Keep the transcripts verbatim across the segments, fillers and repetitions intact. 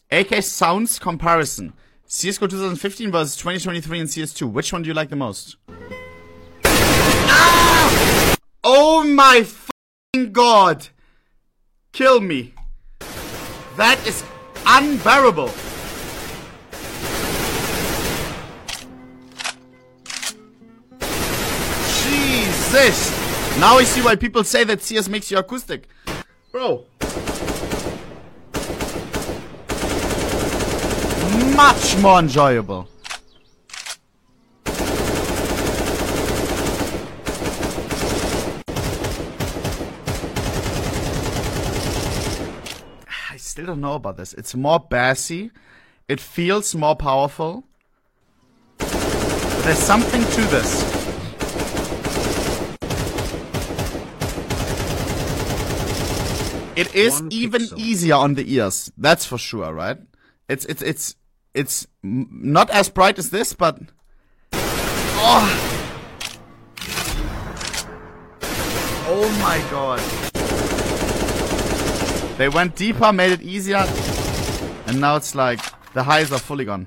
A K sounds comparison. C S G O twenty fifteen versus twenty twenty-three in C S two. Which one do you like the most? Ah! Oh my fucking god! Kill me. That is unbearable. Jesus! Now I see why people say that C S makes you acoustic. Bro. Much more enjoyable. I still don't know about this. It's more bassy. It feels more powerful. But there's something to this. It is One even pixel. easier on the ears. That's for sure, right? It's it's it's it's not as bright as this, but oh, oh my god! They went deeper, made it easier, and now it's like the highs are fully gone.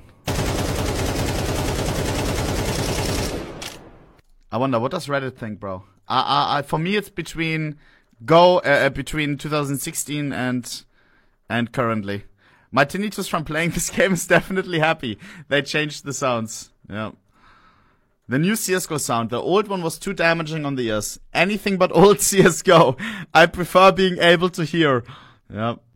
I wonder what does Reddit think, bro? I, I, I, for me, it's between Go uh, between two thousand sixteen and and currently. My tinnitus from playing this game is definitely happy. They changed the sounds. Yeah. The new C S G O sound. The old one was too damaging on the ears. Anything but old C S G O. I prefer being able to hear. Yeah.